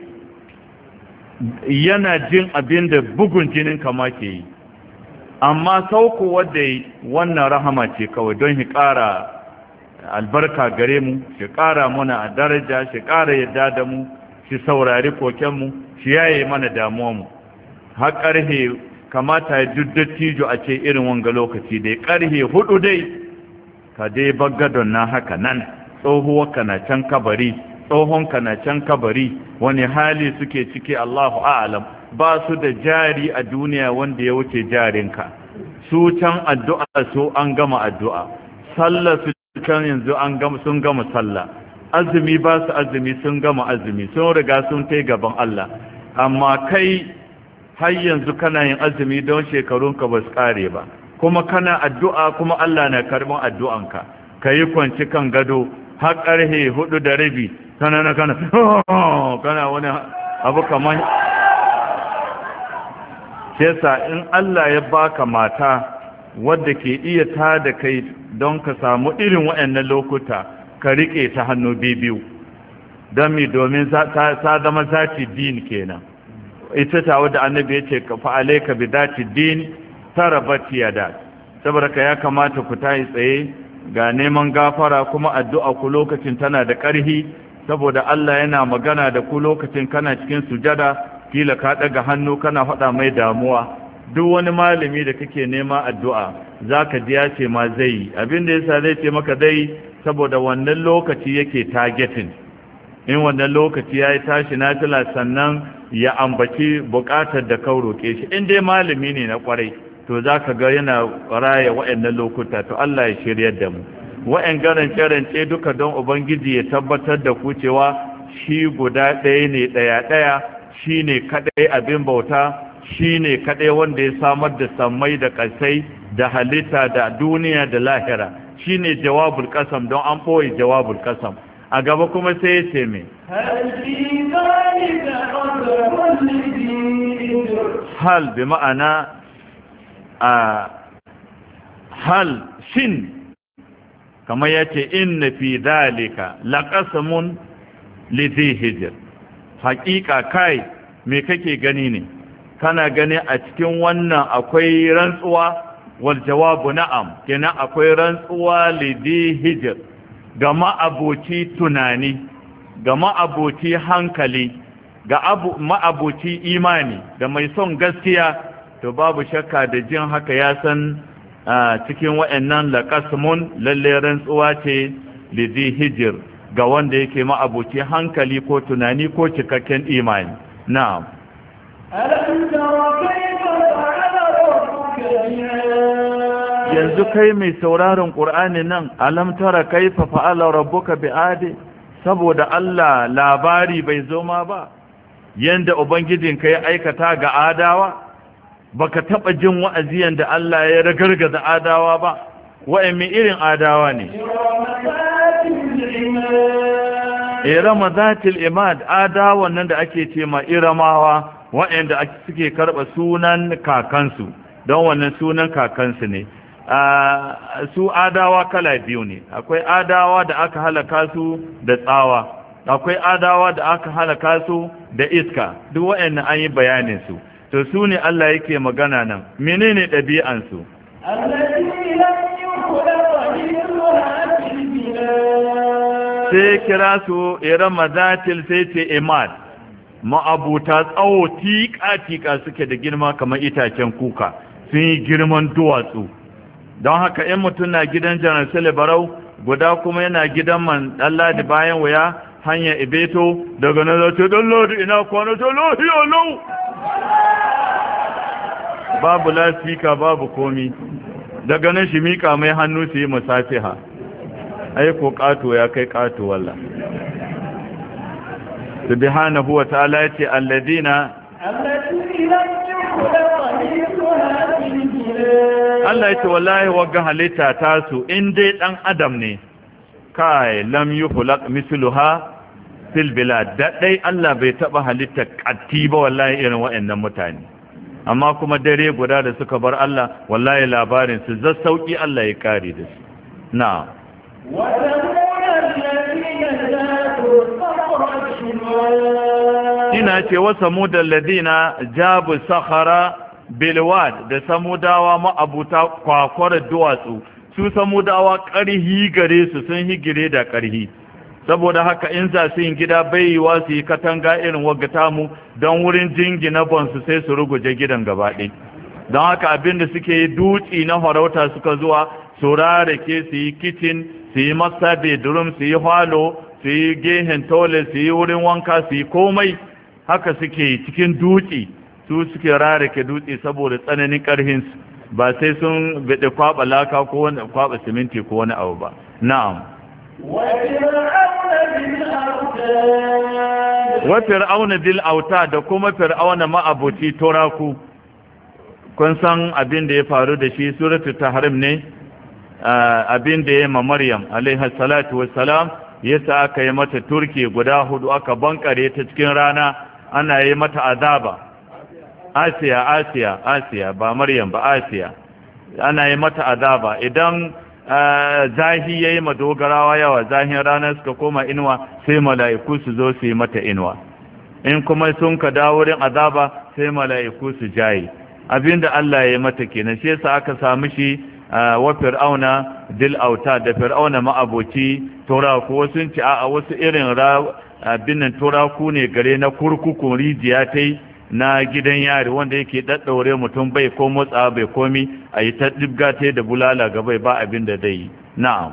yana jin abin da bugun jinin kama ke yi, amma sauko wadda yi wannan rahama ce kawai don shi ƙara albarka gare mu, shi ƙara mana a daraja, shi ƙara yadda da mu, shi saurari kokenmu, shi yaye mana damuwanmu. har ƙarhe kamata ya dattijo a ce irin wanga lokaci dai ƙarhe hudu dai ka dai baggadon na haka nan, tsohuwarka na can kabari, tsohonka na can kabari, wani hali suke ciki Allahu a'lam. Ba su da jari a duniya wanda ya wuce jarinka, su can addu'a su an gama addu'a, sallah su can yanzu an gama sun gama sallah, azumi ba su azumi sun gama azumi, sun riga sun kai gaban Allah. Amma kai har yanzu kana yin azumi don shekarunka ba su kare ba, kuma kana addu'a kuma Allah na karɓar addu'anka. Ka yi kwanci kan gado har ƙarhe hudu da rabi kana na kana kana wani abu kamar kesa. In Allah ya baka mata wadda ke iya ta da kai don ka samu irin waɗannan lokuta, ka riƙe ta hannu biyu don mi domin ta zama zati din kenan. Ita ta wadda annabi ya ce ka fa'ale ka bi zati din tarabati yada. Saboda ka ya kamata ku tayi tsaye ga neman gafara, kuma addu'a ku lokacin tana da ƙarhi, saboda Allah yana magana da ku lokacin kana cikin sujada, kila ka daga hannu kana faɗa mai damuwa. Duk wani malami da kake nema addu'a zaka ji ya ce ma zai yi abin da yasa zai ce maka dai saboda wannan lokaci yake targeting. In wannan lokaci yayi tashi nafila sannan ya ambaci buƙatar da ka roke shi. In dai malami ne na kwarai to zaka ga yana raya waɗannan lokuta. To Allah ya shiryar da mu. Wa'yan garance-rance duka don Ubangiji ya tabbatar da ku cewa shi guda ɗaya ne ɗaya-ɗaya, shi ne kaɗai abin bauta, shi ne kaɗai wanda ya samar da sammai da ƙasai da halitta da duniya da lahira. Shi ne jawabul ƙasam, don an ɓoye jawabul ƙasam. A gaba kuma sai ya ce mai hal bi ma'ana a hal shin, kamar ya ce inna fi dalika laqasamun lidhi hijr. Haƙiƙa kai me kake gani ne kana gani a cikin wannan akwai rantsuwa wal jawabu na'am kenan akwai rantsuwa lidi hijr ga ma'aboci tunani ga ma'aboci hankali ga abu ma'aboci imani da mai son gaskiya to babu shakka da jin haka ya san cikin waɗannan laqasmun lalle rantsuwa ce lidi hijr ga wanda yake ma'aboci hankali ko tunani ko cikakken imani na'am ألم تر كيف فعل ربك بعاد yanzu kai mai sauraron ƙur'ani nan alam tara kaifa fa'ala rabbuka bi'adi saboda Allah labari bai zo ma ba yanda ubangijinka ya aikata ga adawa baka taba jin wa'azi yanda Allah ya ragargaza adawa ba wa'anne irin adawa ne irama zatil imad adawan nan da ake ce ma iramawa wa'anda suke karba sunan kakansu don wannan sunan kakansu ne su adawa kala biyu ne akwai adawa da aka halaka su da tsawa akwai adawa da aka halaka su da iska duk wa'annan an yi bayanin su to su ne Allah yake magana nan menene ɗabi'an su sai kira su irama zatil sai ce imad ma'abuta tsawo tika-tika suke da girma kamar itacen kuka sun yi girman duwatsu don haka in mutum na gidan janar sale barau guda kuma yana gidan man ɗalladi bayan wuya hanyar ibeto daga na zato ɗalladi ina kwana ta lahiyo lau babu lasika babu komi daga nan shi mika mai hannu su yi musafiha aiko ƙato ya kai ƙato walla subhanahu wa ta'ala yace alladina Allah yace wallahi wagga halitta tasu in dai dan adam ne kai lam yuhlaq misluha fil bilad da dai Allah bai taba halitta katti ba wallahi irin waɗannan mutane amma kuma dare guda da suka bar Allah wallahi labarin su zassauki Allah ya kare da su na'am ina ce wa samudal ladina jabu sakhara bilwad da samudawa ma'abuta kwakwarar duwatsu su samudawa ƙarhi gare su sun higire da ƙarhi saboda haka in za su yin gida baiwa su yi katanga irin wagata mu don wurin jingina bonsu sai su ruguje gidan gabaɗe don haka abinda suke yi dutsi na farauta suka zuwa su rarake su yi kicin su yi masa bedroom su yi halo su yi gehen tole su yi wurin wanka su yi komai haka suke cikin dutse su suke rarake dutse saboda tsananin ƙarhinsu ba sai sun bade kwaba laka ko wani kwaba siminti ko wani abu ba na'am wa fir'auna dil auta da kuma fir'auna ma'abuci toraku kun san abin da ya faru da shi suratul tahrim ne abin da ya ma maryam alaiha salatu wassalam yasa aka yi mata turke guda hudu aka bankare ta cikin rana ana yi mata azaba asiya asiya asiya ba maryam ba asiya ana yi mata azaba idan zahi yayi madogarawa yawa zahin rana suka koma inuwa sai mala'iku su zo su yi mata inuwa in kuma sun ka dawo wurin azaba sai mala'iku su jaye abinda Allah ya yi mata kenan shi yasa aka samu shi wa fir'auna dil auta da fir'auna ma'aboci turaku wasu ci a wasu irin abinnan turaku ne gare na kurkukun rijiya tai na gidan yari wanda yake daddaure mutum bai ko motsa bai komi a yi ta dibga tai da bulala ga bai ba abin da dai na'am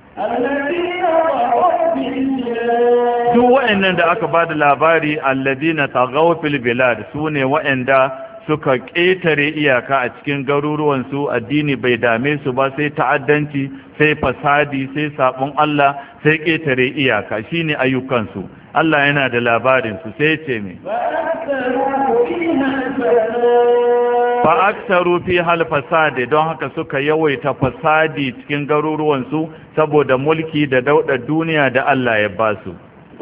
duk wa'annan da aka bada labari alladina tagaw fil bilad sune wa'anda suka ƙetare iyaka a cikin garuruwansu addini bai dame su ba sai ta'addanci sai fasadi sai sabon Allah sai ƙetare iyaka shine ayyukansu Allah yana da labarin su sai ce me fa aktaru fi hal fasadi don haka suka yawaita fasadi cikin garuruwansu saboda mulki da daudar duniya da Allah ya ba su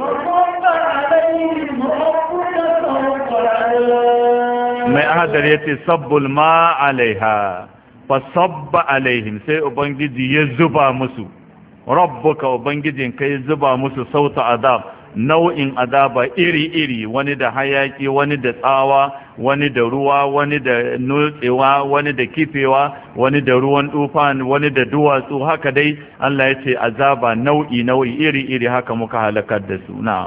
mai ahadar ya ce sabbul ma alaiha fa sabba alaihim sai ubangiji ya zuba musu rabbuka ubangijin ka ya zuba musu sauta azab nau'in azaba iri-iri, wani da hayaki, wani da tsawa, wani da ruwa, wani da nutsewa, wani da kifewa, wani da ruwan tufan, wani da duwatsu. Haka dai Allah ya ce azaba nau'i nau'i iri-iri haka muka halakar da su. Na'am.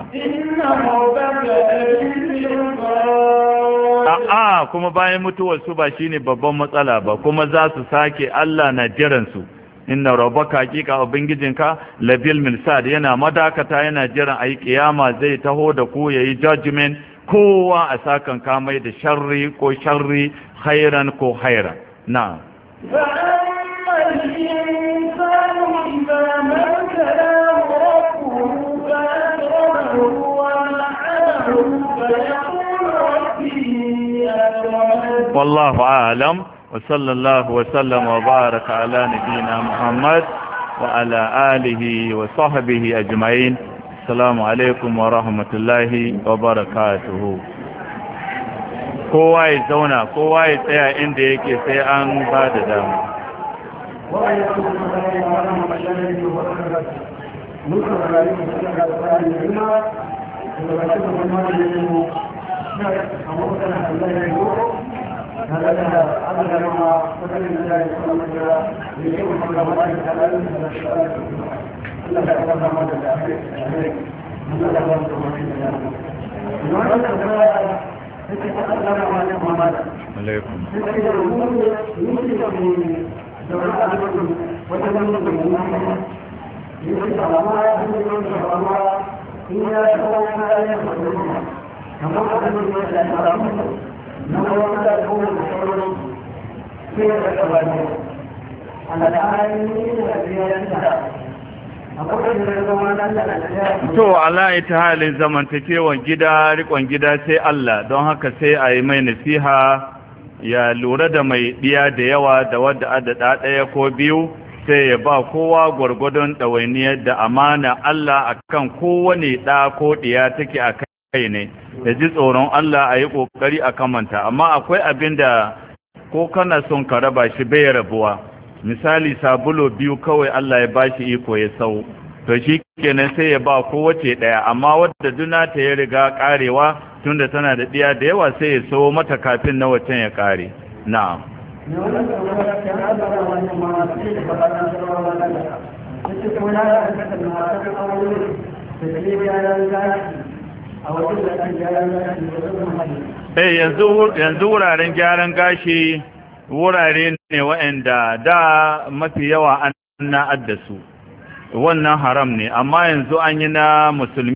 A'a, kuma bayan mutuwar su ba shine babban matsala ba, kuma za su sake, Allah na jiran su. Inna rabbaka hakika ubangijinka labil mirsad, yana madakata, yana jiran ayi kiyama, zai taho da ku yayi judgment, kowa a sakan kamai da sharri ko sharri, khairan ko khairan. Na'am. والله أعلم، وصلى الله وسلم وبارك على نبينا محمد وعلى آله وصحبه أجمعين. السلام عليكم ورحمة الله وبركاته. kowa ya zauna, kowa ya tsaya inda yake sai an ba da dama. alaikum to ala ita halin zamantakewan gida, rikon gida sai Allah, don haka sai a yi mai nasiha ya lura da mai diya da yawa da wadda adada ɗaya ko biyu, sai ya ba kowa gwargwadon ɗawainiyar da amana Allah akan kowane ɗa ko ɗiya take a kai ne, da ji tsoron Allah a yi ƙoƙari a kamanta. Amma akwai abin da ko kana son ka raba shi bai rabuwa, misali sabulu biyu kawai Allah ya bashi iko ya sau, to shi kenan sai ya ba kowace ɗaya, amma wadda duna ta ya riga ƙarewa tunda tana da ɗiya da yawa sai ya sau mata kafin na watan ya ƙare. Na'am. Eh yanzu yanzu wuraren gyaran gashi wurare ne waɗanda da mafi yawa an na'ad da su, wannan haram ne, amma yanzu an yi na musulmi